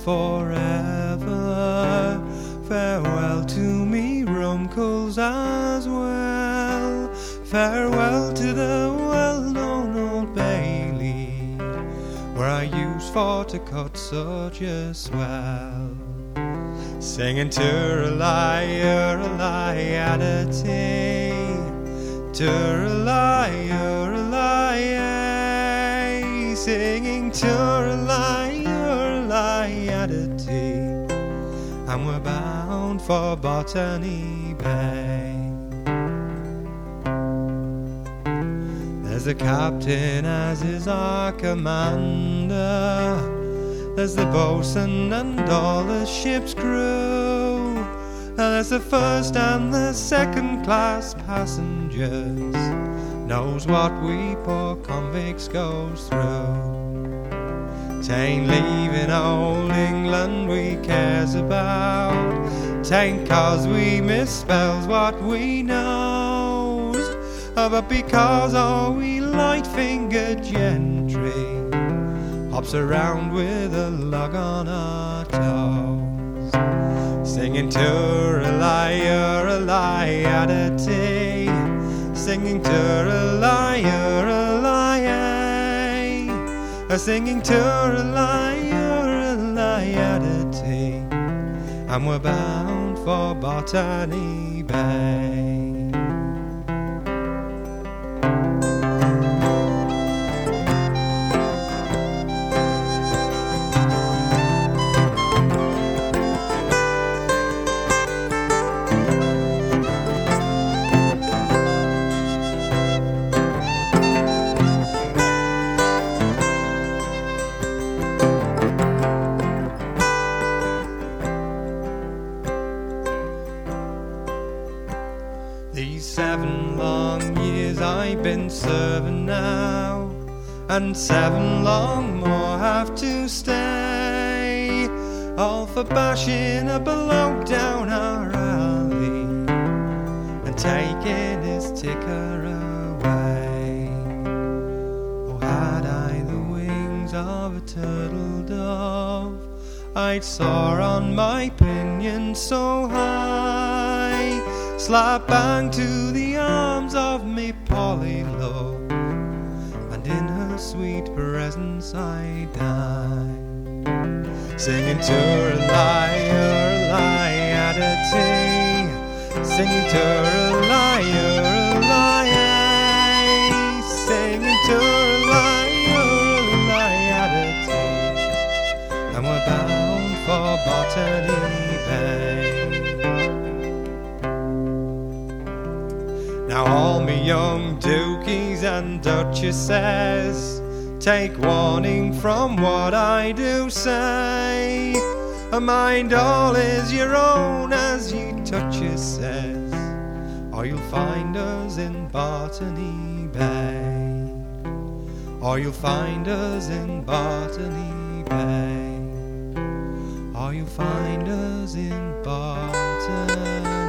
forever. Farewell to me Rumcles as well. Farewell to the well-known Old Bailey, where I used for to cut such a swell. Singing Turalai, Adity, Turalai, singing Turalai, Adity, and we're bound for Botany Bay. There's the captain as is our commander, there's the boatswain and all the ship's crew, and there's the first and the second class passengers, knows what we poor convicts goes through. 'Tain't leaving old England we cares about, 'tain't 'cause we misspells what we knows, but because all we light-fingered gentry hops around with a log on our toes. Singing Turalai, Adity, singing Turalai, singing Turalai, Adity, and we're bound for Botany Bay. These 7 long years I've been serving now, and 7 long more have to stay, all for bashing a bloke down our alley and taking his ticker away. Oh, had I the wings of a turtle dove, I'd soar on my pinion so high, slap bang to the arms of me Polly love, and in her sweet presence I die. Singing Turalai, Adity, singing Turalai, singing Turalai, Adity, and we're bound for Botany Bay. Now all me young dukies and duchesses, take warning from what I do say. Mind all is your own as ye touches says, or you'll find us in Botany Bay, or you'll find us in Botany Bay, or you'll find us in Botany